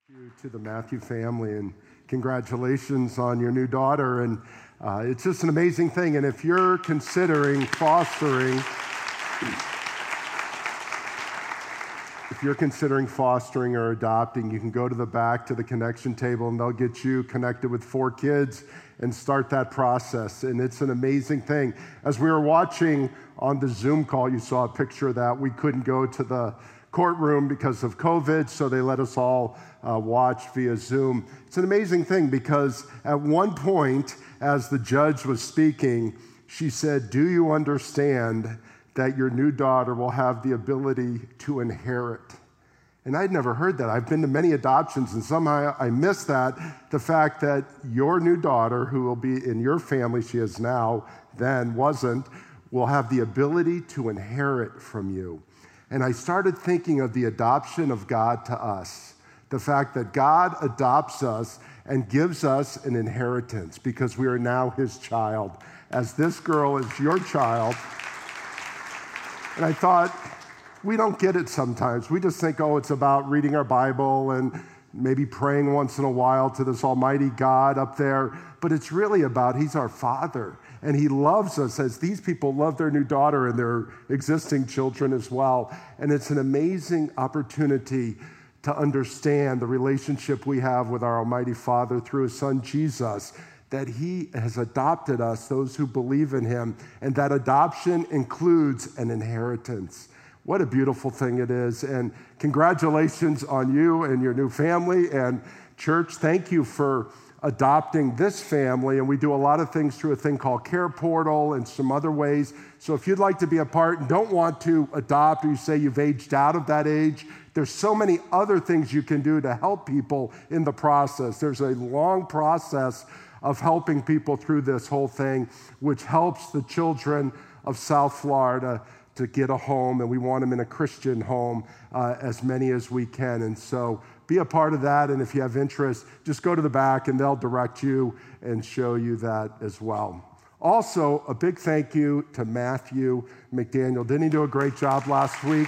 You to the Matthew family, and congratulations on your new daughter. And it's just an amazing thing. And if you're considering fostering or adopting, you can go to the back to the connection table and they'll get you connected with 4 kids and start that process. And it's an amazing thing. As we were watching on the Zoom call, you saw a picture of that. We couldn't go to the courtroom because of COVID, so they let us all watch via Zoom. It's an amazing thing because at one point, as the judge was speaking, she said, "Do you understand that your new daughter will have the ability to inherit?" And I'd never heard that. I've been to many adoptions, and somehow I missed that, the fact that your new daughter, who will be in your family, she is now, then wasn't, will have the ability to inherit from you. And I started thinking of the adoption of God to us, the fact that God adopts us and gives us an inheritance because we are now his child, as this girl is your child. And I thought, we don't get it sometimes. We just think, oh, it's about reading our Bible and maybe praying once in a while to this almighty God up there. But it's really about he's our Father. And he loves us as these people love their new daughter and their existing children as well. And it's an amazing opportunity to understand the relationship we have with our Almighty Father through his Son Jesus, that he has adopted us, those who believe in him, and that adoption includes an inheritance. What a beautiful thing it is. And congratulations on you and your new family. And church, thank you for adopting this family, and we do a lot of things through a thing called Care Portal and some other ways. So if you'd like to be a part and don't want to adopt, or you say you've aged out of that age, there's so many other things you can do to help people in the process. There's a long process of helping people through this whole thing, which helps the children of South Florida to get a home, and we want them in a Christian home, as many as we can. And so be a part of that, and if you have interest, just go to the back and they'll direct you and show you that as well. Also, a big thank you to Matthew McDaniel. Didn't he do a great job last week?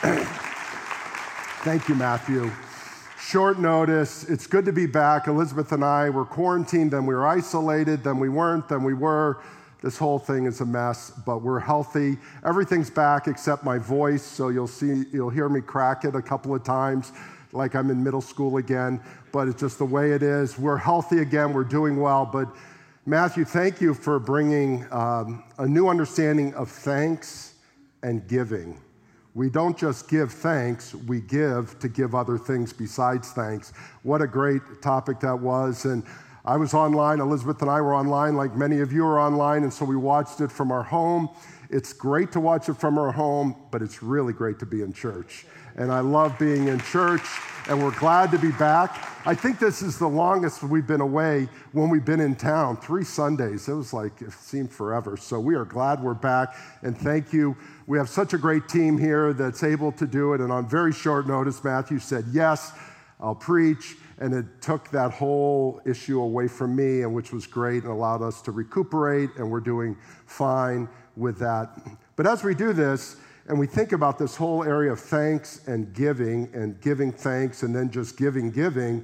Thank you, Matthew. Short notice, it's good to be back. Elizabeth and I were quarantined, then we were isolated, then we weren't, then we were. This whole thing is a mess, but we're healthy. Everything's back except my voice, so you'll hear me crack it a couple of times, like I'm in middle school again, but it's just the way it is. We're healthy again, we're doing well, but Matthew, thank you for bringing a new understanding of thanks and giving. We don't just give thanks, we give to give other things besides thanks. What a great topic that was, and I was online, Elizabeth and I were online, like many of you are online, and so we watched it from our home. It's great to watch it from our home, but it's really great to be in church. And I love being in church, and we're glad to be back. I think this is the longest we've been away when we've been in town, 3 Sundays. It was like, it seemed forever. So we are glad we're back, and thank you. We have such a great team here that's able to do it, and on very short notice, Matthew said, yes, I'll preach, and it took that whole issue away from me, and which was great and allowed us to recuperate, and we're doing fine with that. But as we do this, and we think about this whole area of thanks and giving thanks, and then just giving,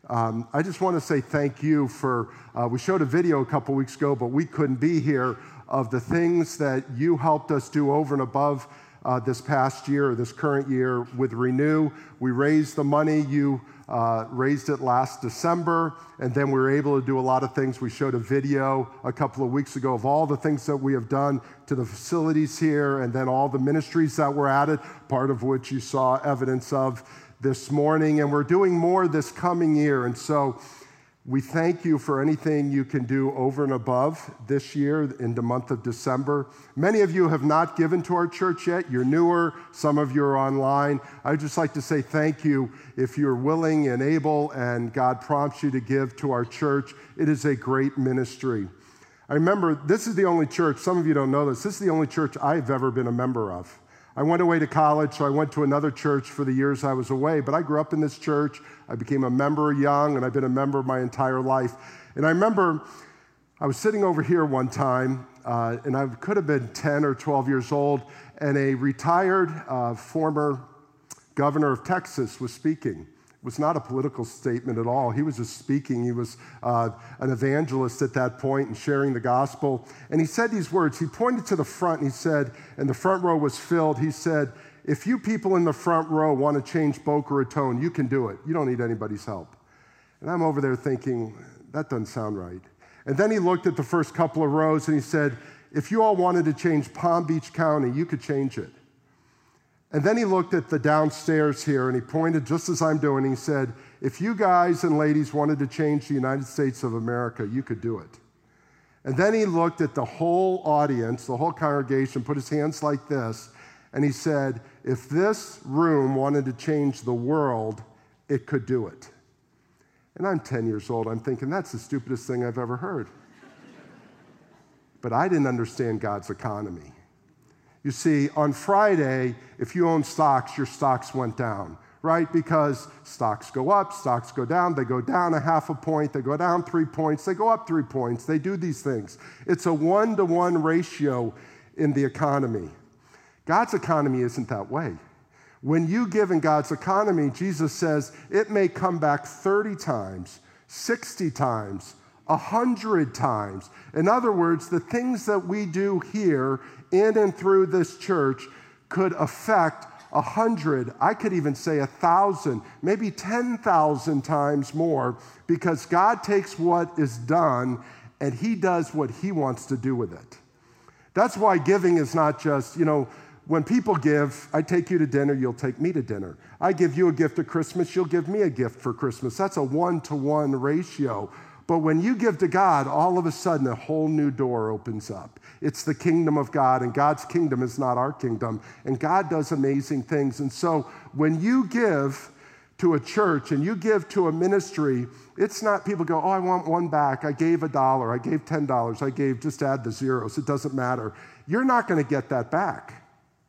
I just want to say thank you for, we showed a video a couple weeks ago, but we couldn't be here, of the things that you helped us do over and above this past year, or this current year with Renew. We raised the money, you raised it last December, and then we were able to do a lot of things. We showed a video a couple of weeks ago of all the things that we have done to the facilities here, and then all the ministries that were added, part of which you saw evidence of this morning, and we're doing more this coming year. And so we thank you for anything you can do over and above this year in the month of December. Many of you have not given to our church yet. You're newer. Some of you are online. I'd just like to say thank you if you're willing and able and God prompts you to give to our church. It is a great ministry. I remember this is the only church, some of you don't know this is the only church I've ever been a member of. I went away to college, so I went to another church for the years I was away, but I grew up in this church. I became a member young, and I've been a member my entire life. And I remember I was sitting over here one time, and I could have been 10 or 12 years old, and a retired former governor of Texas was speaking. was not a political statement at all. He was just speaking. He was an evangelist at that point and sharing the gospel. And he said these words. He pointed to the front and he said, and the front row was filled. He said, if you people in the front row want to change Boca Raton, you can do it. You don't need anybody's help. And I'm over there thinking, that doesn't sound right. And then he looked at the first couple of rows and he said, if you all wanted to change Palm Beach County, you could change it. And then he looked at the downstairs here and he pointed just as I'm doing. He said, if you guys and ladies wanted to change the United States of America, you could do it. And then he looked at the whole audience, the whole congregation, put his hands like this, and he said, if this room wanted to change the world, it could do it. And I'm 10 years old. I'm thinking, that's the stupidest thing I've ever heard. But I didn't understand God's economy. You see, on Friday, if you own stocks, your stocks went down, right? Because stocks go up, stocks go down. They go down a half a point. They go down 3 points. They go up 3 points. They do these things. It's a 1-to-1 ratio in the economy. God's economy isn't that way. When you give in God's economy, Jesus says it may come back 30 times, 60 times, 100 times. In other words, the things that we do here in and through this church could affect 100, I could even say 1,000, maybe 10,000 times more, because God takes what is done and he does what he wants to do with it. That's why giving is not just, when people give, I take you to dinner, you'll take me to dinner. I give you a gift at Christmas, you'll give me a gift for Christmas. That's a 1-to-1 ratio. But when you give to God, all of a sudden a whole new door opens up. It's the kingdom of God, and God's kingdom is not our kingdom. And God does amazing things. And so when you give to a church and you give to a ministry, it's not people go, oh, I want one back. I gave $1. I gave $10. I gave, just add the zeros. It doesn't matter. You're not going to get that back.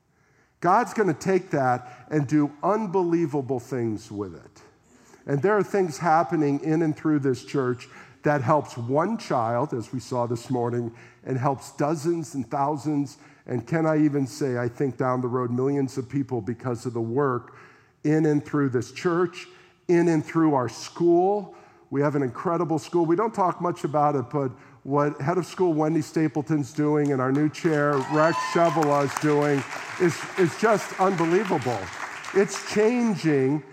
God's going to take that and do unbelievable things with it. And there are things happening in and through this church that helps one child, as we saw this morning, and helps dozens and thousands, and can I even say, I think down the road, millions of people because of the work in and through this church, in and through our school. We have an incredible school. We don't talk much about it, but what head of school Wendy Stapleton's doing and our new chair, Rex Chevela, is doing is just unbelievable. It's changing.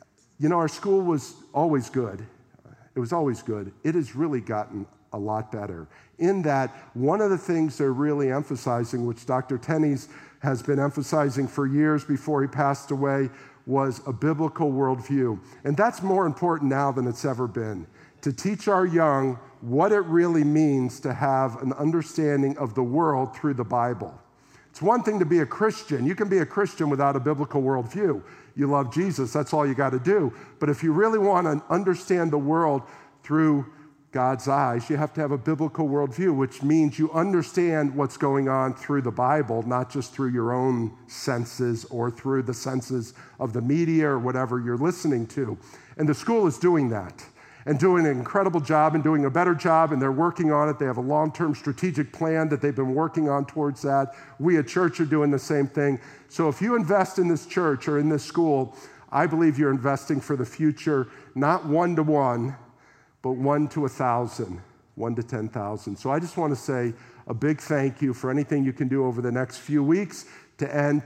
Our school was always good. It was always good. It has really gotten a lot better in that one of the things they're really emphasizing, which Dr. Tenney's has been emphasizing for years before he passed away, was a biblical worldview. And that's more important now than it's ever been, to teach our young what it really means to have an understanding of the world through the Bible. It's one thing to be a Christian. You can be a Christian without a biblical worldview. You love Jesus, that's all you got to do. But if you really want to understand the world through God's eyes, you have to have a biblical worldview, which means you understand what's going on through the Bible, not just through your own senses or through the senses of the media or whatever you're listening to. And the school is doing that and doing an incredible job and doing a better job, and they're working on it. They have a long-term strategic plan that they've been working on towards that. We at church are doing the same thing. So if you invest in this church or in this school, I believe you're investing for the future, not 1-to-1, but 1 to 1,000, 1 to 10,000. So I just want to say a big thank you for anything you can do over the next few weeks to end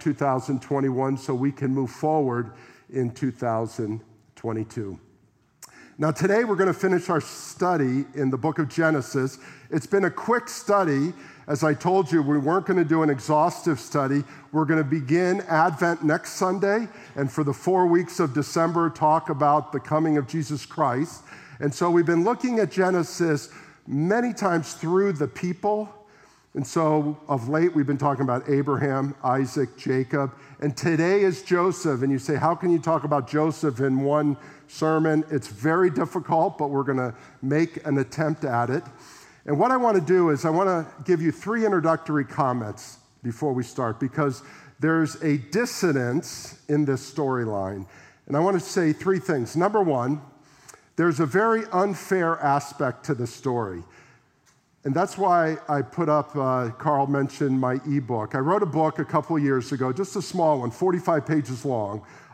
2021 so we can move forward in 2022. Now today we're going to finish our study in the book of Genesis. It's been a quick study. As I told you, we weren't going to do an exhaustive study. We're going to begin Advent next Sunday, and for the 4 weeks of December, talk about the coming of Jesus Christ. And so we've been looking at Genesis many times through the people. And so of late, we've been talking about Abraham, Isaac, Jacob, and today is Joseph. And you say, how can you talk about Joseph in one sermon? It's very difficult, but we're going to make an attempt at it. And what I want to do is I want to give you 3 introductory comments before we start, because there's a dissonance in this storyline. And I want to say 3 things. Number 1, there's a very unfair aspect to the story. And that's why I put up, Carl mentioned my ebook. I wrote a book a couple of years ago, just a small one, 45 pages long,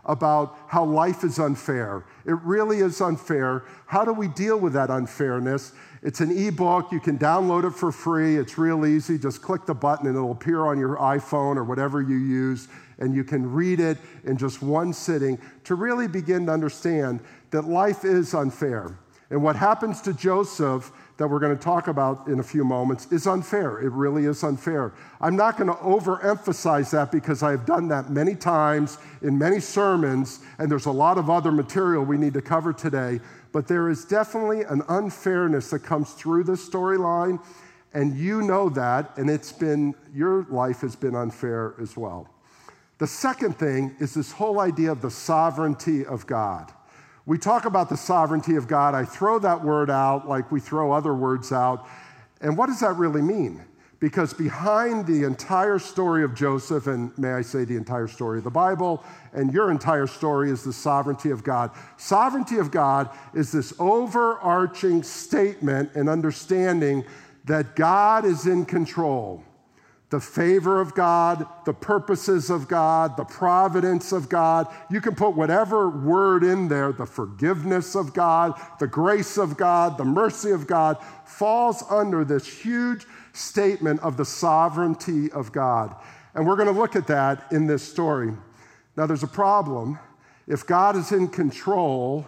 about how life is unfair. It really is unfair. How do we deal with that unfairness? It's an ebook. You can download it for free. It's real easy. Just click the button and it'll appear on your iPhone or whatever you use, and you can read it in just one sitting to really begin to understand that life is unfair. And what happens to Joseph, that we're going to talk about in a few moments, is unfair. It really is unfair. I'm not going to overemphasize that because I have done that many times in many sermons, and there's a lot of other material we need to cover today. But there is definitely an unfairness that comes through this storyline, and you know that, and your life has been unfair as well. The second thing is this whole idea of the sovereignty of God. We talk about the sovereignty of God. I throw that word out like we throw other words out. And what does that really mean? Because behind the entire story of Joseph, and may I say the entire story of the Bible, and your entire story is the sovereignty of God. Sovereignty of God is this overarching statement and understanding that God is in control. The favor of God, the purposes of God, the providence of God. You can put whatever word in there, the forgiveness of God, the grace of God, the mercy of God, falls under this huge statement of the sovereignty of God. And we're going to look at that in this story. Now, there's a problem. If God is in control,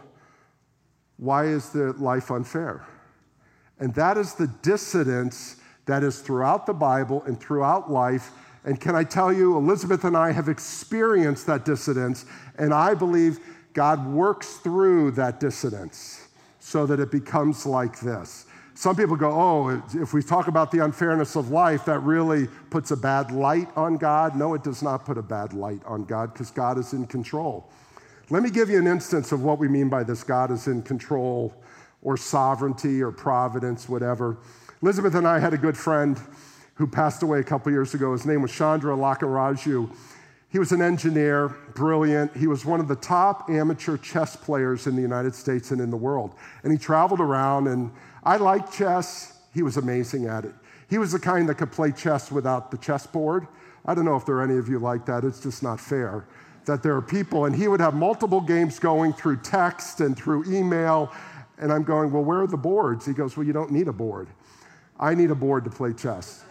why is the life unfair? And that is the dissonance that is throughout the Bible and throughout life. And can I tell you, Elizabeth and I have experienced that dissonance, and I believe God works through that dissonance so that it becomes like this. Some people go, oh, if we talk about the unfairness of life, that really puts a bad light on God. No, it does not put a bad light on God because God is in control. Let me give you an instance of what we mean by this God is in control or sovereignty or providence, whatever. Elizabeth and I had a good friend who passed away a couple years ago. His name was Chandra Lakkaraju. He was an engineer, brilliant. He was one of the top amateur chess players in the United States and in the world. And he traveled around, and I liked chess. He was amazing at it. He was the kind that could play chess without the chessboard. I don't know if there are any of you like that. It's just not fair that there are people, and he would have multiple games going through text and through email, and I'm going, well, where are the boards? He goes, well, you don't need a board. I need a board to play chess.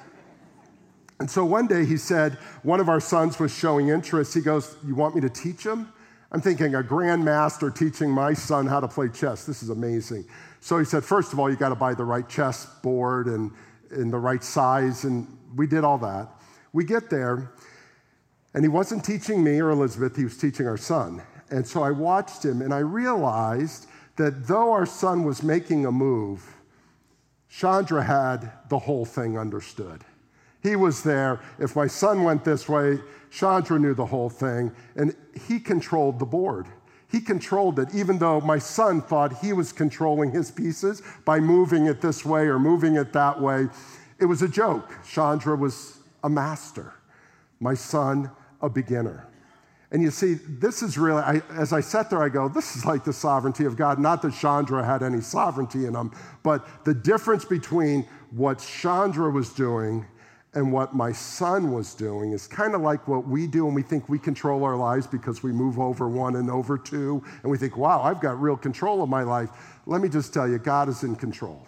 And so one day he said, one of our sons was showing interest. He goes, you want me to teach him? I'm thinking, a grandmaster teaching my son how to play chess. This is amazing. So he said, first of all, you got to buy the right chess board and in the right size. And we did all that. We get there, and he wasn't teaching me or Elizabeth. He was teaching our son. And so I watched him, and I realized that though our son was making a move, Chandra had the whole thing understood. He was there. If my son went this way, Chandra knew the whole thing, and he controlled the board. He controlled it, even though my son thought he was controlling his pieces by moving it this way or moving it that way. It was a joke. Chandra was a master. My son, a beginner. And you see, this is really, as I sat there, I go, this is like the sovereignty of God. Not that Chandra had any sovereignty in him, but the difference between what Chandra was doing and what my son was doing is kind of like what we do when we think we control our lives because we move over one and over two, and we think, wow, I've got real control of my life. Let me just tell you, God is in control.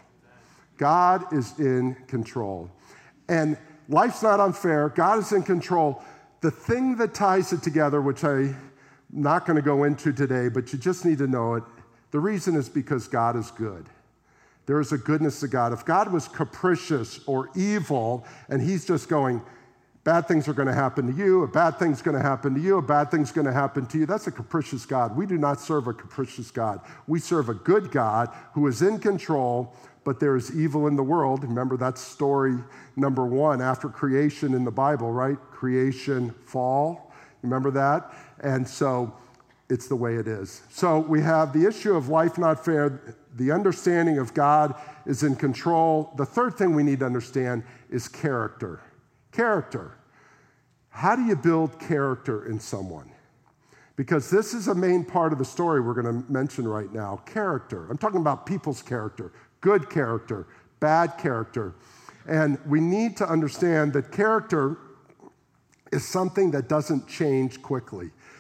God is in control. And life's not unfair. God is in control. The thing that ties it together, which I'm not going to go into today, but you just need to know it, the reason is because God is good. There is a goodness to God. If God was capricious or evil, and he's just going, bad things are going to happen to you, a bad thing's going to happen to you, a bad thing's going to happen to you, that's a capricious God. We do not serve a capricious God. We serve a good God who is in control, but there is evil in the world. Remember, that's story number one after creation in the Bible, right? Creation, fall. Remember that? And so it's the way it is. So we have the issue of life not fair, the understanding of God is in control. The third thing we need to understand is character. Character. How do you build character in someone? Because this is a main part of the story we're going to mention right now. Character. I'm talking about people's character. Good character, bad character. And we need to understand that character is something that doesn't change quickly.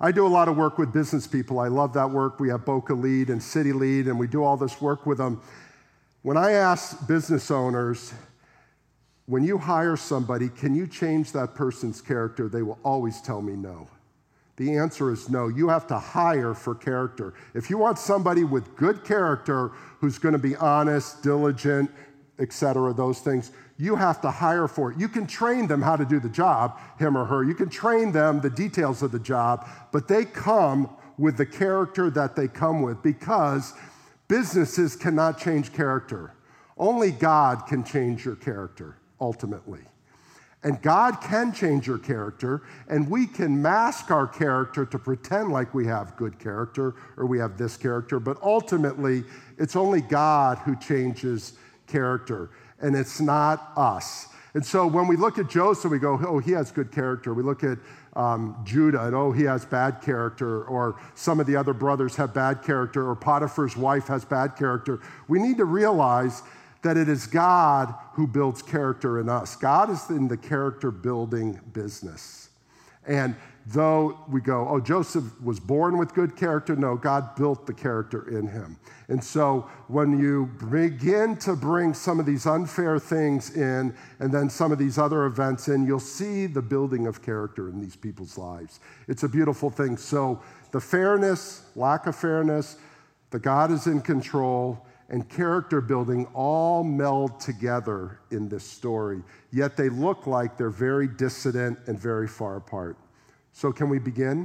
I do a lot of work with business people. I love that work. We have Boca Lead and City Lead, and we do all this work with them. When I ask business owners, when you hire somebody, can you change that person's character? They will always tell me no. The answer is no. You have to hire for character. If you want somebody with good character who's going to be honest, diligent, etc., those things, you have to hire for it. You can train them how to do the job, him or her. You can train them the details of the job, but they come with the character that they come with because businesses cannot change character. Only God can change your character, ultimately. And God can change your character, and we can mask our character to pretend like we have good character or we have this character, but ultimately, it's only God who changes character, and it's not us. And so when we look at Joseph, we go, oh, he has good character. We look at Judah, and oh, he has bad character, or some of the other brothers have bad character, or Potiphar's wife has bad character. We need to realize that it is God who builds character in us. God is in the character-building business. And though we go, oh, Joseph was born with good character, no, God built the character in him. And so when you begin to bring some of these unfair things in and then some of these other events in, you'll see the building of character in these people's lives. It's a beautiful thing. So the fairness, lack of fairness, the God is in control, and character building all meld together in this story, yet they look like they're very dissident and very far apart. So can we begin?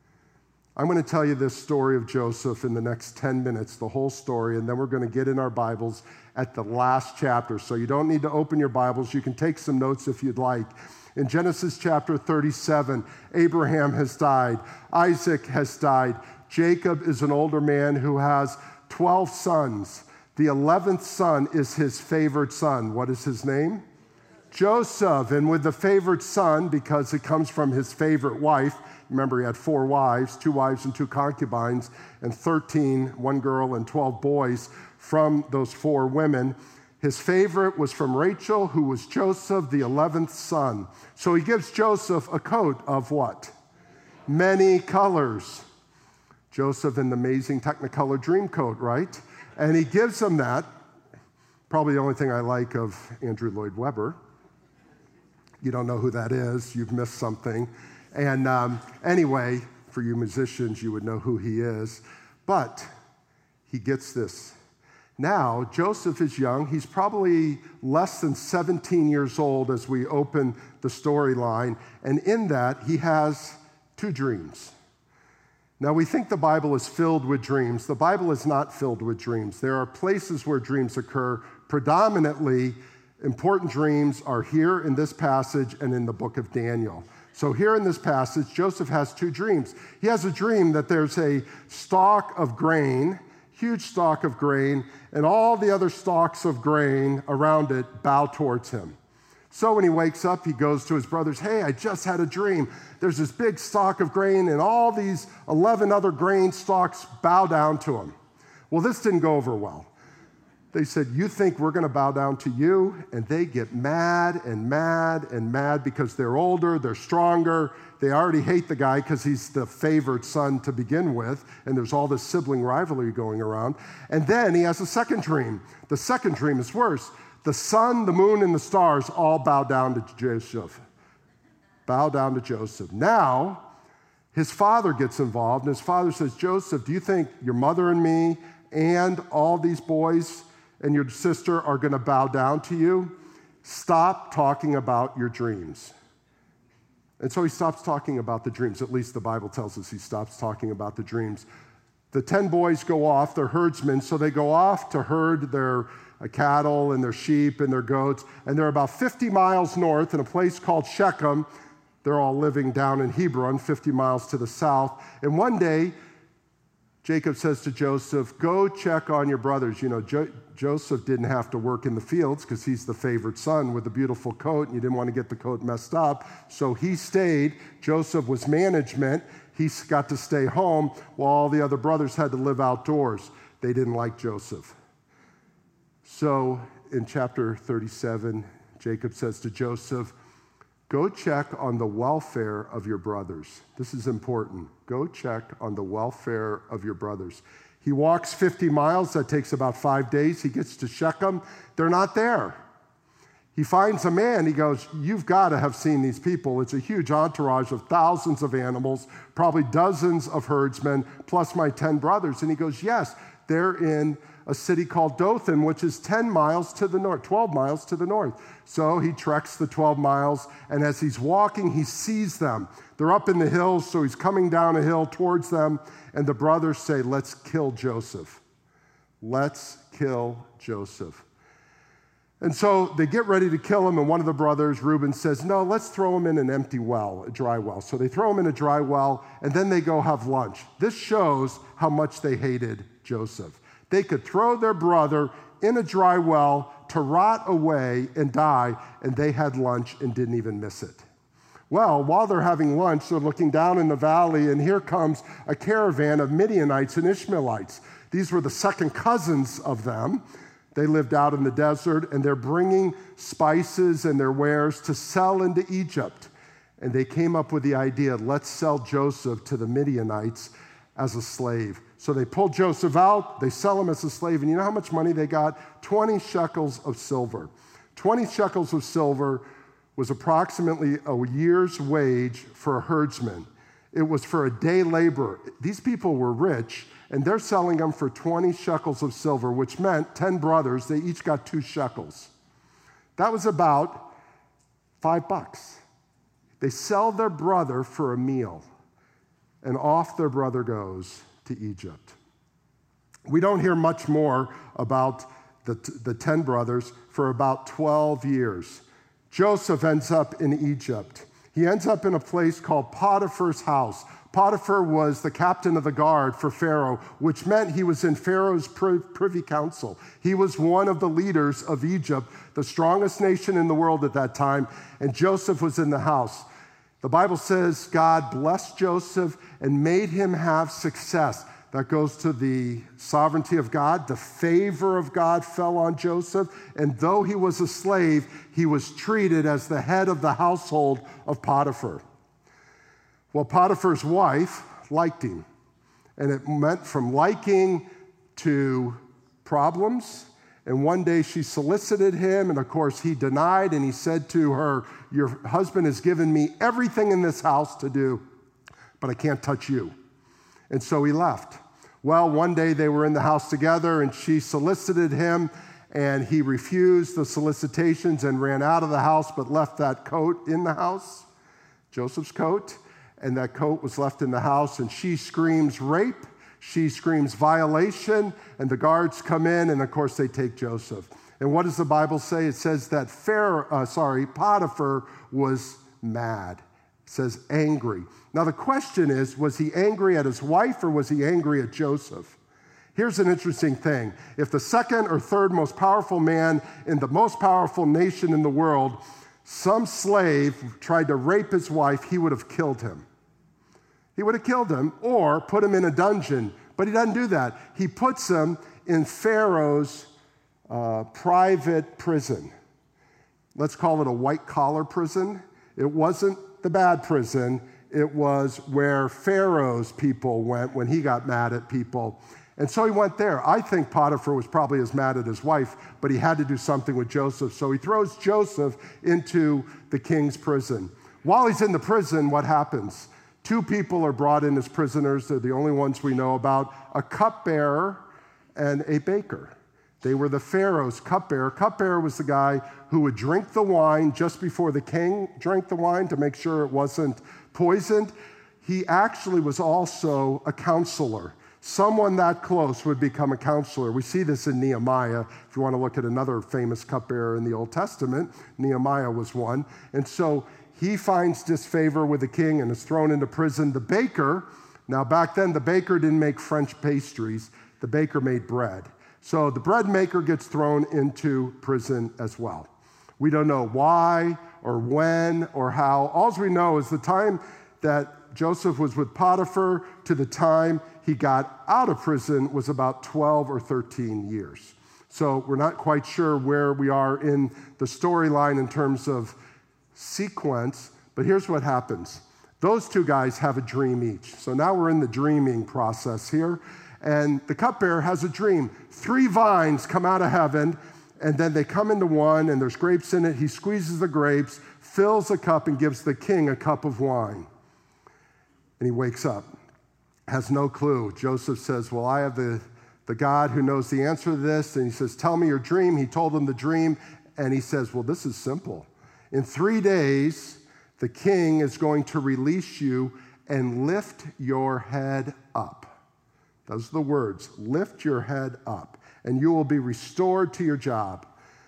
I'm going to tell you this story of Joseph in the next 10 minutes, the whole story, and then we're going to get in our Bibles at the last chapter. So you don't need to open your Bibles. You can take some notes if you'd like. In Genesis chapter 37, Abraham has died. Isaac has died. Jacob is an older man who has 12 sons. The 11th son is his favorite son. What is his name? Joseph. And with the favorite son, because it comes from his favorite wife, remember he had 4 wives, 2 wives and 2 concubines, and 13, 1 girl and 12 boys from those 4 women. His favorite was from Rachel, who was Joseph, the 11th son. So he gives Joseph a coat of what? Many colors. Joseph in the amazing Technicolor dream coat, right? And he gives him that. Probably the only thing I like of Andrew Lloyd Webber. You don't know who that is. You've missed something. And anyway, for you musicians, you would know who he is. But he gets this. Now, Joseph is young. He's probably less than 17 years old as we open the storyline. And in that, he has 2 dreams. Now, we think the Bible is filled with dreams. The Bible is not filled with dreams. There are places where dreams occur. Predominantly, important dreams are here in this passage and in the book of Daniel. So here in this passage, Joseph has 2 dreams. He has a dream that there's a stalk of grain, huge stalk of grain, and all the other stalks of grain around it bow towards him. So when he wakes up, he goes to his brothers, hey, I just had a dream. There's this big stalk of grain, and all these 11 other grain stalks bow down to him. Well, this didn't go over well. They said, you think we're going to bow down to you? And they get mad and mad and mad because they're older, they're stronger. They already hate the guy because he's the favored son to begin with, and there's all this sibling rivalry going around. And then he has a second dream. The second dream is worse. The sun, the moon, and the stars all bow down to Joseph. Bow down to Joseph. Now, his father gets involved, and his father says, Joseph, do you think your mother and me and all these boys and your sister are going to bow down to you? Stop talking about your dreams. And so he stops talking about the dreams. At least the Bible tells us he stops talking about the dreams. The 10 boys go off, they're herdsmen, so they go off to herd their cattle and their sheep and their goats, and they're about 50 miles north in a place called Shechem. They're all living down in Hebron, 50 miles to the south. And one day, Jacob says to Joseph, go check on your brothers. You know, Joseph didn't have to work in the fields because he's the favored son with a beautiful coat, and you didn't want to get the coat messed up. So he stayed. Joseph was management. He got to stay home while all the other brothers had to live outdoors. They didn't like Joseph. So in chapter 37, Jacob says to Joseph, Go check on the welfare of your brothers. This is important. Go check on the welfare of your brothers. He walks 50 miles. That takes about 5 days. He gets to Shechem. They're not there. He finds a man. He goes, you've got to have seen these people. It's a huge entourage of thousands of animals, probably dozens of herdsmen, plus my 10 brothers. And he goes, yes, they're in a city called Dothan, which is 10 miles to the north, 12 miles to the north. So he treks the 12 miles, and as he's walking, he sees them. They're up in the hills, so he's coming down a hill towards them, and the brothers say, let's kill Joseph. Let's kill Joseph. And so they get ready to kill him, and one of the brothers, Reuben, says, no, let's throw him in an empty well, a dry well. So they throw him in a dry well, and then they go have lunch. This shows how much they hated Joseph. They could throw their brother in a dry well to rot away and die, and they had lunch and didn't even miss it. Well, while they're having lunch, they're looking down in the valley, and here comes a caravan of Midianites and Ishmaelites. These were the second cousins of them. They lived out in the desert, and they're bringing spices and their wares to sell into Egypt. And they came up with the idea, let's sell Joseph to the Midianites as a slave. So they pull Joseph out, they sell him as a slave, and you know how much money they got? 20 shekels of silver. 20 shekels of silver was approximately a year's wage for a herdsman. It was for a day labor. These people were rich, and they're selling them for 20 shekels of silver, which meant 10 brothers, they each got 2 shekels. That was about $5. They sell their brother for a meal, and off their brother goes to Egypt. We don't hear much more about the 10 brothers for about 12 years. Joseph ends up in Egypt. He ends up in a place called Potiphar's house. Potiphar was the captain of the guard for Pharaoh, which meant he was in Pharaoh's privy council. He was one of the leaders of Egypt, the strongest nation in the world at that time, and Joseph was in the house. The Bible says God blessed Joseph and made him have success. That goes to the sovereignty of God. The favor of God fell on Joseph, and though he was a slave, he was treated as the head of the household of Potiphar. Well, Potiphar's wife liked him, and it went from liking to problems. And one day she solicited him, and of course he denied, and he said to her, your husband has given me everything in this house to do, but I can't touch you. And so he left. Well, one day they were in the house together, and she solicited him, and he refused the solicitations and ran out of the house, but left that coat in the house, Joseph's coat, and that coat was left in the house, and she screams rape. She screams violation, and the guards come in, and of course they take Joseph. And what does the Bible say? It says that Potiphar was mad. It says angry. Now the question is, was he angry at his wife or was he angry at Joseph? Here's an interesting thing. If the second or third most powerful man in the most powerful nation in the world, some slave tried to rape his wife, he would have killed him. He would have killed him or put him in a dungeon, but he doesn't do that. He puts him in Pharaoh's private prison. Let's call it a white-collar prison. It wasn't the bad prison. It was where Pharaoh's people went when he got mad at people. And so he went there. I think Potiphar was probably as mad at his wife, but he had to do something with Joseph. So he throws Joseph into the king's prison. While he's in the prison, what happens? 2 people are brought in as prisoners. They're the only ones we know about, a cupbearer and a baker. They were the Pharaoh's cupbearer. Cupbearer was the guy who would drink the wine just before the king drank the wine to make sure it wasn't poisoned. He actually was also a counselor. Someone that close would become a counselor. We see this in Nehemiah. If you want to look at another famous cupbearer in the Old Testament, Nehemiah was one. And so he finds disfavor with the king and is thrown into prison. The baker, now back then the baker didn't make French pastries. The baker made bread. So the bread maker gets thrown into prison as well. We don't know why or when or how. All we know is the time that Joseph was with Potiphar to the time he got out of prison was about 12 or 13 years. So we're not quite sure where we are in the storyline in terms of sequence, but here's what happens. Those two guys have a dream each. So now we're in the dreaming process here, and the cupbearer has a dream. 3 vines come out of heaven, and then they come into one, and there's grapes in it. He squeezes the grapes, fills a cup, and gives the king a cup of wine. And he wakes up, has no clue. Joseph says, well, I have the God who knows the answer to this. And he says, tell me your dream. He told him the dream, and he says, well, this is simple. In 3 days, the king is going to release you and lift your head up. Those are the words, lift your head up, and you will be restored to your job.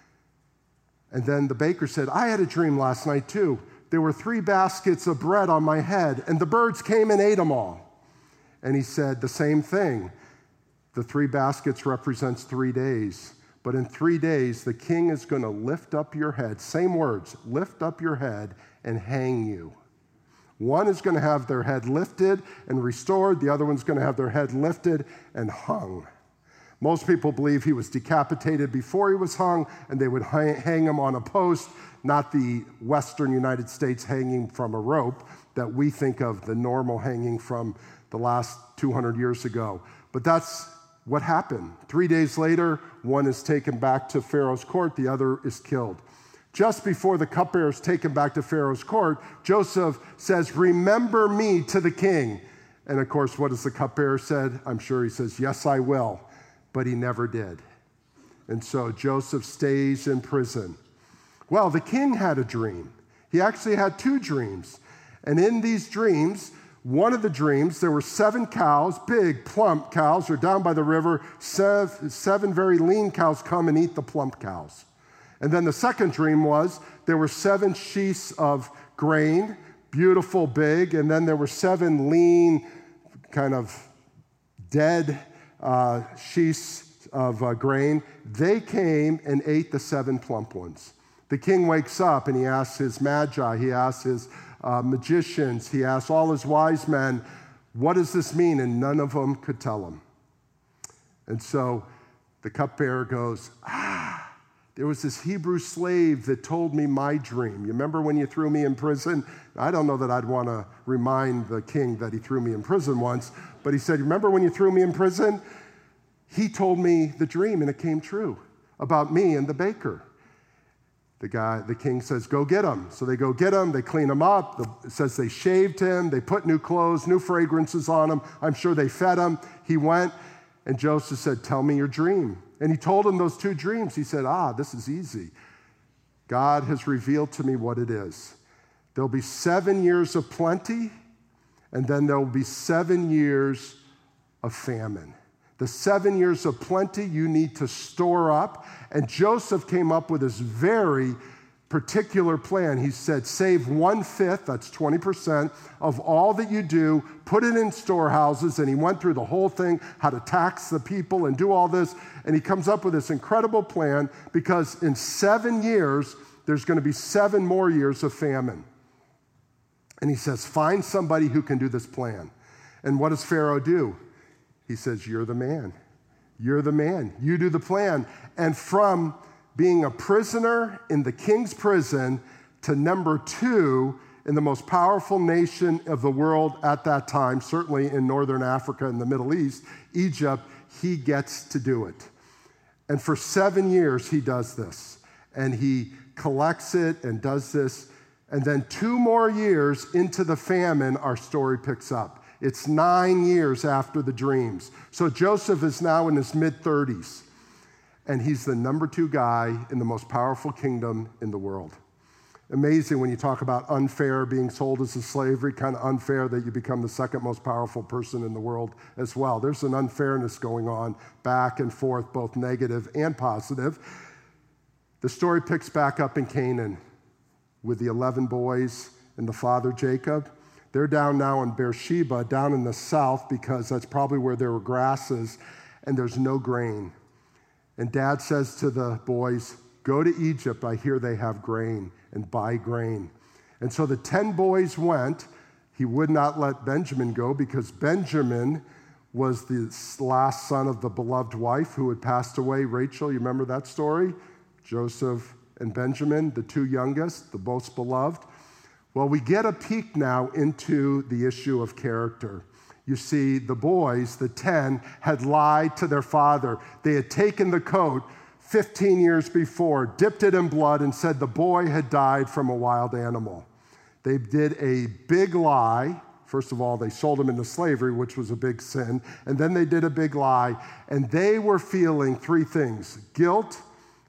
And then the baker said, I had a dream last night too. There were 3 baskets of bread on my head, and the birds came and ate them all. And he said the same thing. The 3 baskets represents 3 days. But in 3 days, the king is going to lift up your head. Same words, lift up your head and hang you. One is going to have their head lifted and restored. The other one's going to have their head lifted and hung. Most people believe he was decapitated before he was hung, and they would hang him on a post, not the Western United States hanging from a rope that we think of, the normal hanging from the last 200 years ago. But that's what happened. 3 days later, one is taken back to Pharaoh's court, the other is killed. Just before the cupbearer is taken back to Pharaoh's court, Joseph says, remember me to the king. And of course, what does the cupbearer said? I'm sure he says, yes, I will. But he never did. And so Joseph stays in prison. Well, the king had a dream. He actually had 2 dreams. And in these dreams, one of the dreams, there were 7 cows, big, plump cows. They're down by the river. 7 very lean cows come and eat the plump cows. And then the second dream was there were 7 sheaths of grain, beautiful, big, and then there were 7 lean, kind of dead sheaths of grain. They came and ate the 7 plump ones. The king wakes up and he asks his magi, he asks his magicians, he asks all his wise men, what does this mean? And none of them could tell him. And so the cupbearer goes, there was this Hebrew slave that told me my dream. You remember when you threw me in prison? I don't know that I'd want to remind the king that he threw me in prison once, but he said, remember when you threw me in prison? He told me the dream, and it came true about me and the baker. The king says, go get him. So they go get him, they clean him up. It says they shaved him, they put new clothes, new fragrances on him. I'm sure they fed him. He went, and Joseph said, tell me your dream. And he told him those 2 dreams. He said, this is easy. God has revealed to me what it is. There'll be 7 years of plenty, and then there'll be 7 years of famine. The 7 years of plenty you need to store up. And Joseph came up with this very particular plan. He said, save 1/5, that's 20%, of all that you do, put it in storehouses. And he went through the whole thing, how to tax the people and do all this. And he comes up with this incredible plan because in 7 years, there's going to be 7 more years of famine. And he says, find somebody who can do this plan. And what does Pharaoh do? He says, you're the man. You're the man. You do the plan. And from being a prisoner in the king's prison to number 2 in the most powerful nation of the world at that time, certainly in northern Africa and the Middle East, Egypt, he gets to do it. And for 7 years, he does this. And he collects it and does this. And then 2 more years into the famine, our story picks up. It's 9 years after the dreams. So Joseph is now in his mid-30s. And he's the number 2 guy in the most powerful kingdom in the world. Amazing when you talk about unfair, being sold as a slavery, kind of unfair that you become the second most powerful person in the world as well. There's an unfairness going on back and forth, both negative and positive. The story picks back up in Canaan with the 11 boys and the father Jacob. They're down now in Beersheba, down in the south, because that's probably where there were grasses, and there's no grain. And dad says to the boys, go to Egypt, I hear they have grain, and buy grain. And so the 10 boys went. He would not let Benjamin go because Benjamin was the last son of the beloved wife who had passed away, Rachel. You remember that story? Joseph and Benjamin, the two youngest, the most beloved. Well, we get a peek now into the issue of character. You see, the boys, the 10, had lied to their father. They had taken the coat 15 years before, dipped it in blood, and said the boy had died from a wild animal. They did a big lie. First of all, they sold him into slavery, which was a big sin. And then they did a big lie. And they were feeling three things: guilt,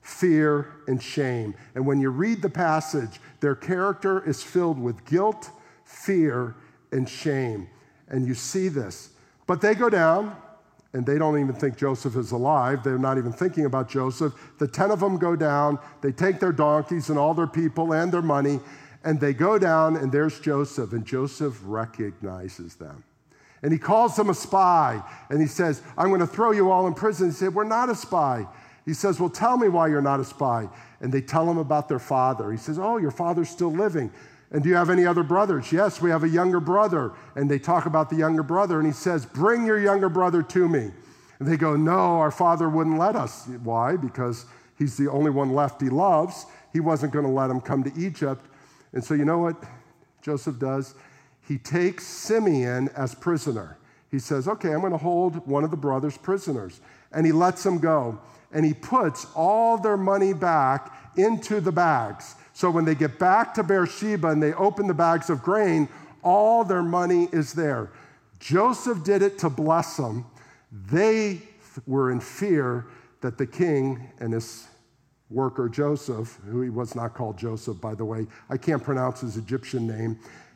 fear, and shame. And when you read the passage, their character is filled with guilt, fear, and shame. And you see this. But they go down, and they don't even think Joseph is alive. They're not even thinking about Joseph. The 10 of them go down. They take their donkeys and all their people and their money, and they go down, and there's Joseph. And Joseph recognizes them. And he calls them a spy, and he says, I'm going to throw you all in prison. He said, we're not a spy. He says, well, tell me why you're not a spy. And they tell him about their father. He says, oh, your father's still living. And do you have any other brothers? Yes, we have a younger brother. And they talk about the younger brother, and he says, bring your younger brother to me. And they go, no, our father wouldn't let us. Why? Because he's the only one left he loves. He wasn't going to let him come to Egypt. And so you know what Joseph does? He takes Simeon as prisoner. He says, okay, I'm going to hold one of the brothers prisoners. And he lets him go. And he puts all their money back into the bags. So when they get back to Beersheba and they open the bags of grain, all their money is there. Joseph did it to bless them. They were in fear that the king and his worker Joseph, who he was not called Joseph, by the way, I can't pronounce his Egyptian name,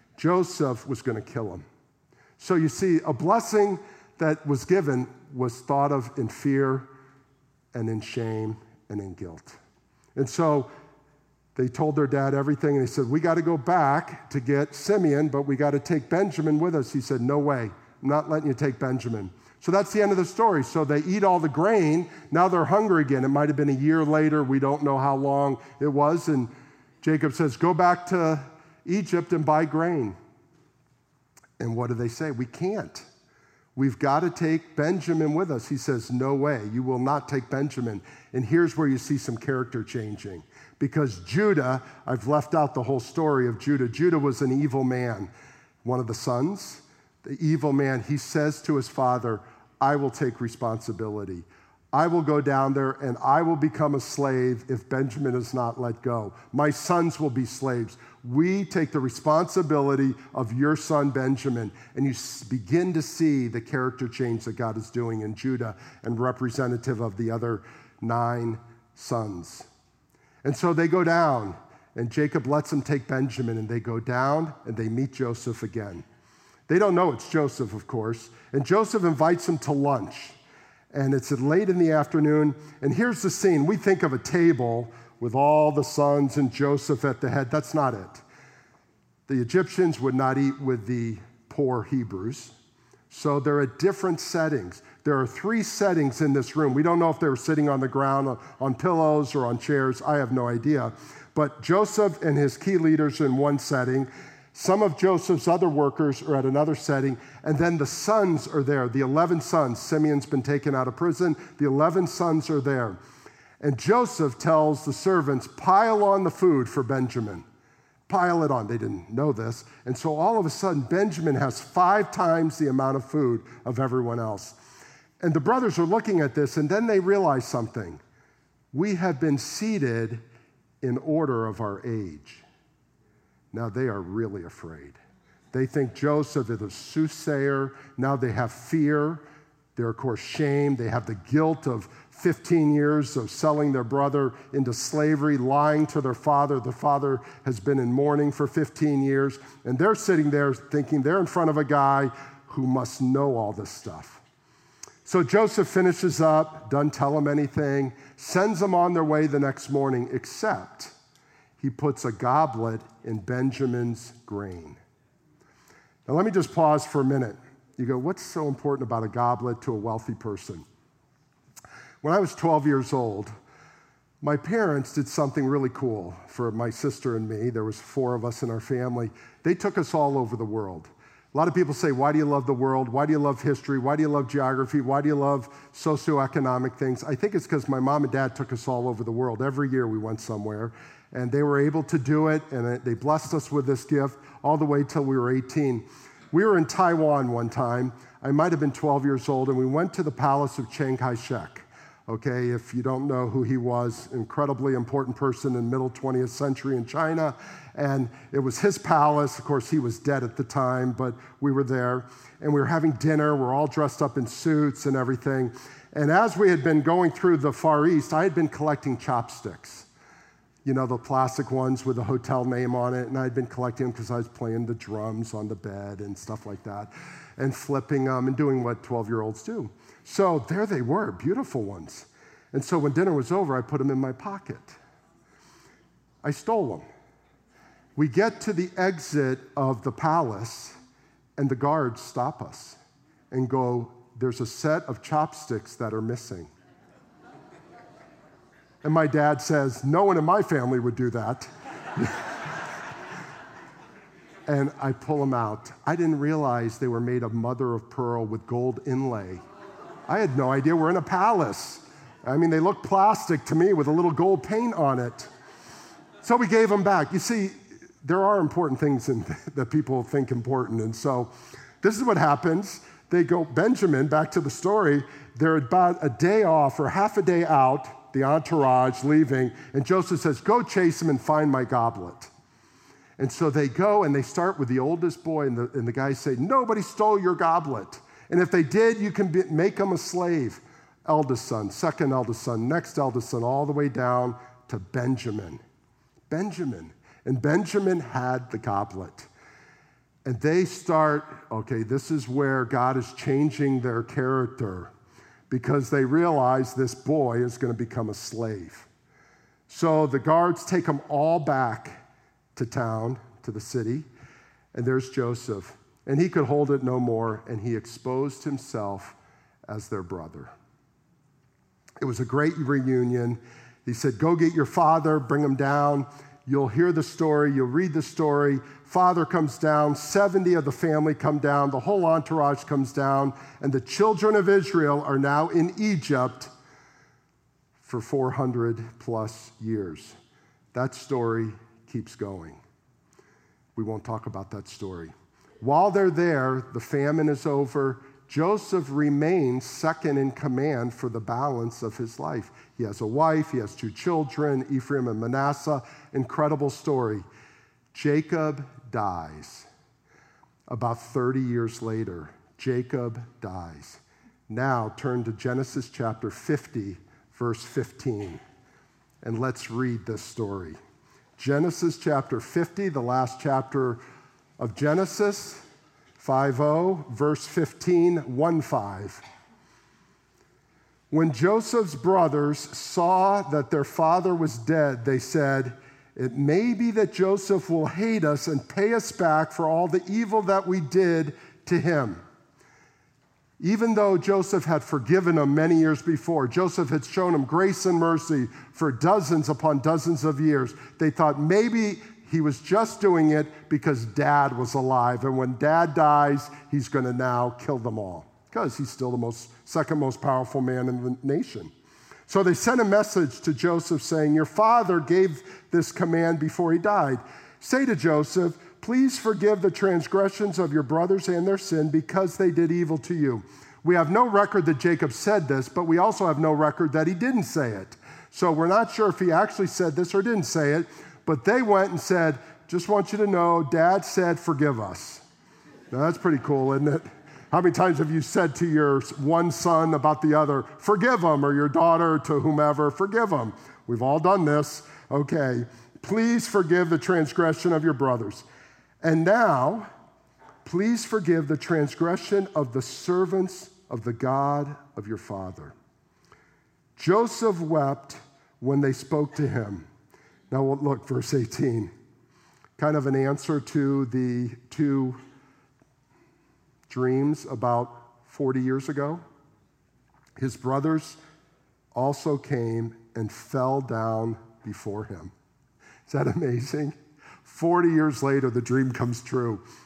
Joseph was going to kill him. So you see, a blessing that was given was thought of in fear and in shame and in guilt. And so they told their dad everything, and he said, we got to go back to get Simeon, but we got to take Benjamin with us. He said, no way, I'm not letting you take Benjamin. So that's the end of the story. So they eat all the grain. Now they're hungry again. It might have been a year later. We don't know how long it was. And Jacob says, go back to Egypt and buy grain. And what do they say? We can't. We've got to take Benjamin with us. He says, no way, you will not take Benjamin. And here's where you see some character changing. Because Judah, I've left out the whole story of Judah. Judah was an evil man, one of the sons. The evil man, he says to his father, I will take responsibility. I will go down there and I will become a slave if Benjamin is not let go. My sons will be slaves. We take the responsibility of your son Benjamin. And you begin to see the character change that God is doing in Judah and representative of the other 9 sons. And so they go down, and Jacob lets them take Benjamin, and they go down and they meet Joseph again. They don't know it's Joseph, of course. And Joseph invites them to lunch. And it's late in the afternoon. And here's the scene. We think of a table with all the sons and Joseph at the head. That's not it. The Egyptians would not eat with the poor Hebrews. So they're at different settings. There are 3 settings in this room. We don't know if they were sitting on the ground, on pillows, or on chairs. I have no idea. But Joseph and his key leaders are in one setting. Some of Joseph's other workers are at another setting, and then the sons are there, the 11 sons. Simeon's been taken out of prison. The 11 sons are there. And Joseph tells the servants, pile on the food for Benjamin. Pile it on. They didn't know this. And so all of a sudden, Benjamin has 5 times the amount of food of everyone else. And the brothers are looking at this, and then they realize something. We have been seated in order of our age. Now they are really afraid. They think Joseph is a soothsayer. Now they have fear. They're, of course, shame. They have the guilt of 15 years of selling their brother into slavery, lying to their father. The father has been in mourning for 15 years. And they're sitting there thinking they're in front of a guy who must know all this stuff. So Joseph finishes up, doesn't tell them anything, sends them on their way the next morning, except he puts a goblet in Benjamin's grain. Now let me just pause for a minute. You go, what's so important about a goblet to a wealthy person? When I was 12 years old, my parents did something really cool for my sister and me. There was 4 of us in our family. They took us all over the world. A lot of people say, why do you love the world? Why do you love history? Why do you love geography? Why do you love socioeconomic things? I think it's because my mom and dad took us all over the world. Every year we went somewhere, and they were able to do it, and they blessed us with this gift all the way till we were 18. We were in Taiwan one time. I might have been 12 years old, and we went to the palace of Chiang Kai-shek. Okay, if you don't know who he was, incredibly important person in middle 20th century in China, and it was his palace. Of course, he was dead at the time, but we were there, and we were having dinner. We're all dressed up in suits and everything, and as we had been going through the Far East, I had been collecting chopsticks, you know, the plastic ones with the hotel name on it, and I'd been collecting them because I was playing the drums on the bed and stuff like that, and flipping them and doing what 12-year-olds do. So there they were, beautiful ones. And so when dinner was over, I put them in my pocket. I stole them. We get to the exit of the palace, and the guards stop us and go, there's a set of chopsticks that are missing. And my dad says, no one in my family would do that. And I pull them out. I didn't realize they were made of mother of pearl with gold inlay. I had no idea we're in a palace. I mean, they look plastic to me with a little gold paint on it. So we gave them back. You see, there are important things that people think important. And so this is what happens. They go, Benjamin, back to the story, they're about a day off or half a day out, the entourage leaving, and Joseph says, go chase him and find my goblet. And so they go and they start with the oldest boy, and the guys say, nobody stole your goblet. And if they did, you can make them a slave. Eldest son, second eldest son, next eldest son, all the way down to Benjamin. Benjamin. And Benjamin had the goblet. And they start, okay, this is where God is changing their character, because they realize this boy is going to become a slave. So the guards take them all back to town, to the city, and there's Joseph. And he could hold it no more, and he exposed himself as their brother. It was a great reunion. He said, go get your father, bring him down. You'll hear the story, you'll read the story. Father comes down, 70 of the family come down, the whole entourage comes down, and the children of Israel are now in Egypt for 400 plus years. That story keeps going. We won't talk about that story. While they're there, the famine is over. Joseph remains second in command for the balance of his life. He has a wife, he has 2 children, Ephraim and Manasseh. Incredible story. Jacob dies. About 30 years later, Jacob dies. Now turn to Genesis chapter 50, verse 15, and let's read this story. Genesis chapter 50, the last chapter of Genesis, 5:0, verse 15, 1:5. When Joseph's brothers saw that their father was dead, they said, it may be that Joseph will hate us and pay us back for all the evil that we did to him. Even though Joseph had forgiven them many years before, Joseph had shown them grace and mercy for dozens upon dozens of years, they thought maybe he was just doing it because dad was alive. And when dad dies, he's going to now kill them all because he's still the second most powerful man in the nation. So they sent a message to Joseph saying, your father gave this command before he died. Say to Joseph, please forgive the transgressions of your brothers and their sin because they did evil to you. We have no record that Jacob said this, but we also have no record that he didn't say it. So we're not sure if he actually said this or didn't say it. But they went and said, just want you to know, Dad said, forgive us. Now, that's pretty cool, isn't it? How many times have you said to your one son about the other, forgive him, or your daughter to whomever, forgive him? We've all done this. Okay, please forgive the transgression of your brothers. And now, please forgive the transgression of the servants of the God of your father. Joseph wept when they spoke to him. Now look, verse 18, kind of an answer to the 2 dreams about 40 years ago. His brothers also came and fell down before him. Is that amazing? 40 years later, the dream comes true.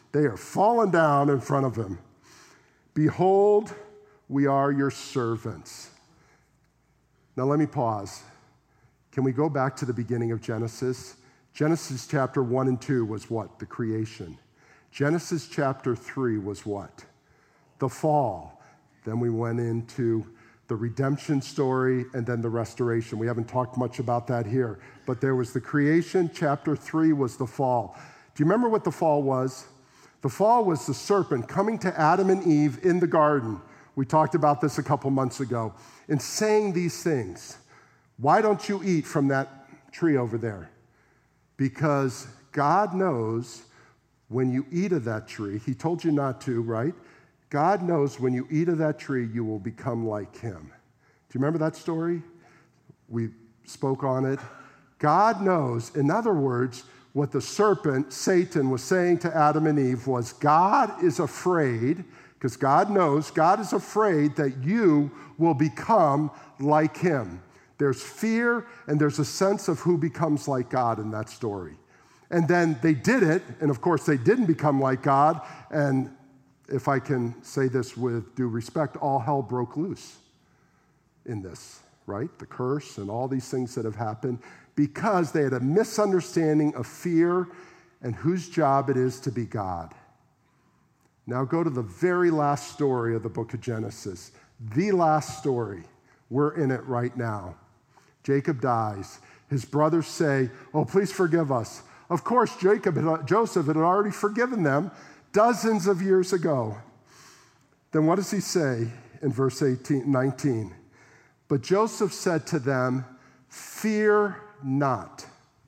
They are falling down in front of him. Behold, we are your servants. Now let me pause. Can we go back to the beginning of Genesis? Genesis chapter 1 and 2 was what? The creation. Genesis chapter 3 was what? The fall. Then we went into the redemption story and then the restoration. We haven't talked much about that here. But there was the creation. Chapter 3 was the fall. Do you remember what the fall was? The fall was the serpent coming to Adam and Eve in the garden. We talked about this a couple months ago. And saying these things. Why don't you eat from that tree over there? Because God knows when you eat of that tree, he told you not to, right? God knows when you eat of that tree, you will become like him. Do you remember that story? We spoke on it. God knows, in other words, what the serpent, Satan, was saying to Adam and Eve was God is afraid, because God knows, God is afraid that you will become like him. There's fear and there's a sense of who becomes like God in that story. And then they did it, and of course they didn't become like God, and if I can say this with due respect, all hell broke loose in this, right? The curse and all these things that have happened because they had a misunderstanding of fear and whose job it is to be God. Now go to the very last story of the book of Genesis. The last story. We're in it right now. Jacob dies. His brothers say, oh, please forgive us. Of course, Joseph had already forgiven them dozens of years ago. Then what does he say in verse 19? But Joseph said to them, fear not.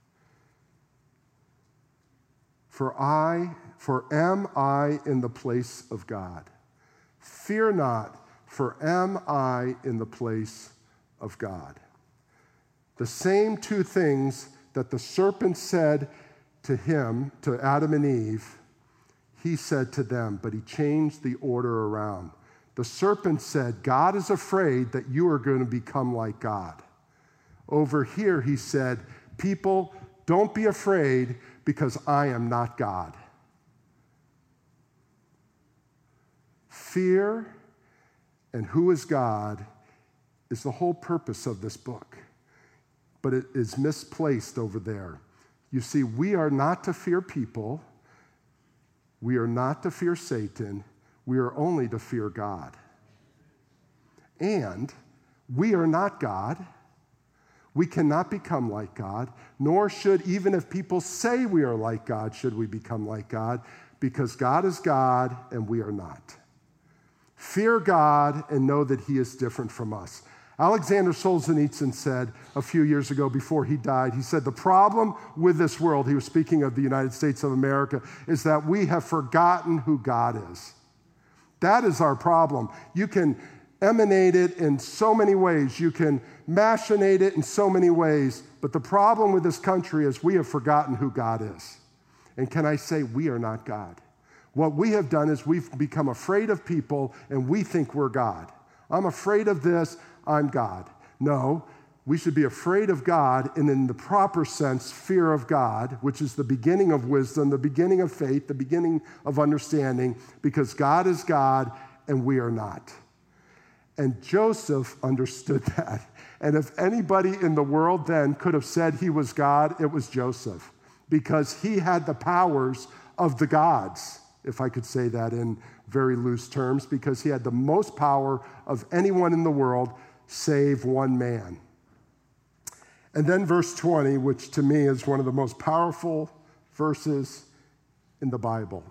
For am I in the place of God? Fear not, for am I in the place of God? The same two things that the serpent said to him, to Adam and Eve, he said to them, but he changed the order around. The serpent said, God is afraid that you are going to become like God. Over here, he said, people, don't be afraid because I am not God. Fear and who is God is the whole purpose of this book, but it is misplaced over there. You see, we are not to fear people. We are not to fear Satan. We are only to fear God. And we are not God. We cannot become like God, nor should, even if people say we are like God, should we become like God, because God is God and we are not. Fear God and know that he is different from us. Alexander Solzhenitsyn said a few years ago before he died, he said, the problem with this world, he was speaking of the United States of America, is that we have forgotten who God is. That is our problem. You can emanate it in so many ways. You can machinate it in so many ways. But the problem with this country is we have forgotten who God is. And can I say, we are not God. What we have done is we've become afraid of people and we think we're God. I'm afraid of this, I'm God. No, we should be afraid of God and in the proper sense, fear of God, which is the beginning of wisdom, the beginning of faith, the beginning of understanding, because God is God and we are not. And Joseph understood that. And if anybody in the world then could have said he was God, it was Joseph, because he had the powers of the gods, if I could say that in very loose terms, because he had the most power of anyone in the world, save one man. And then verse 20, which to me is one of the most powerful verses in the Bible.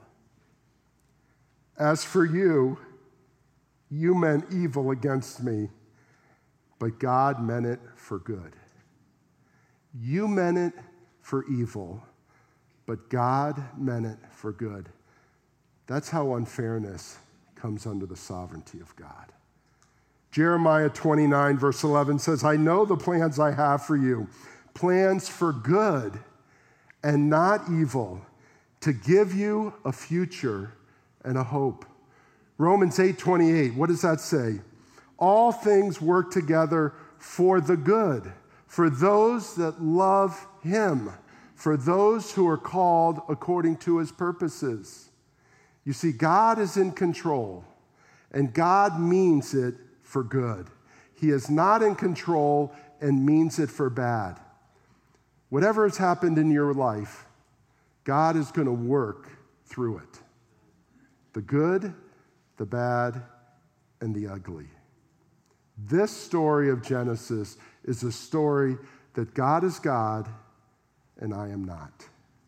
As for you, you meant evil against me, but God meant it for good. You meant it for evil, but God meant it for good. That's how unfairness comes under the sovereignty of God. Jeremiah 29, verse 11 says, I know the plans I have for you, plans for good and not evil, to give you a future and a hope. Romans 8:28, what does that say? All things work together for the good, for those that love him, for those who are called according to his purposes. You see, God is in control, and God means it for good. He is not in control and means it for bad. Whatever has happened in your life, God is going to work through it. The good, the bad, and the ugly. This story of Genesis is a story that God is God and I am not.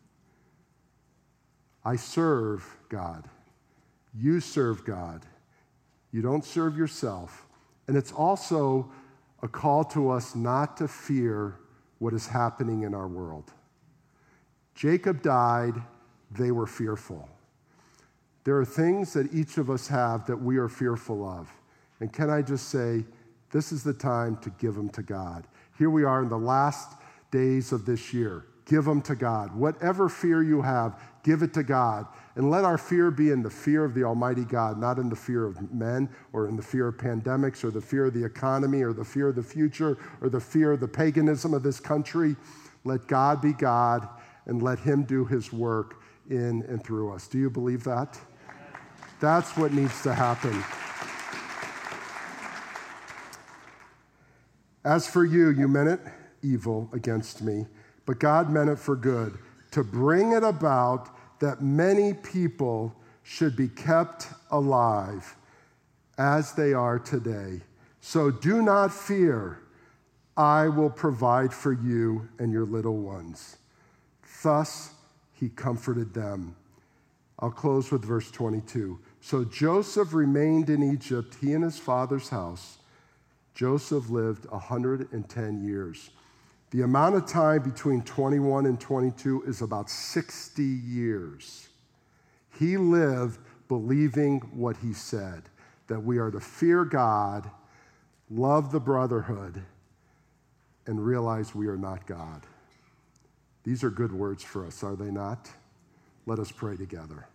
I serve God. You serve God. You don't serve yourself. And it's also a call to us not to fear what is happening in our world. Jacob died, they were fearful. There are things that each of us have that we are fearful of. And can I just say, this is the time to give them to God. Here we are in the last days of this year. Give them to God. Whatever fear you have, give it to God. And let our fear be in the fear of the Almighty God, not in the fear of men or in the fear of pandemics or the fear of the economy or the fear of the future or the fear of the paganism of this country. Let God be God and let him do his work in and through us. Do you believe that? That's what needs to happen. As for you, you meant it evil against me, but God meant it for good, to bring it about that many people should be kept alive as they are today. So do not fear. I will provide for you and your little ones. Thus he comforted them. I'll close with verse 22. So Joseph remained in Egypt, he and his father's house. Joseph lived 110 years. The amount of time between 21 and 22 is about 60 years. He lived believing what he said, that we are to fear God, love the brotherhood, and realize we are not God. These are good words for us, are they not? Let us pray together.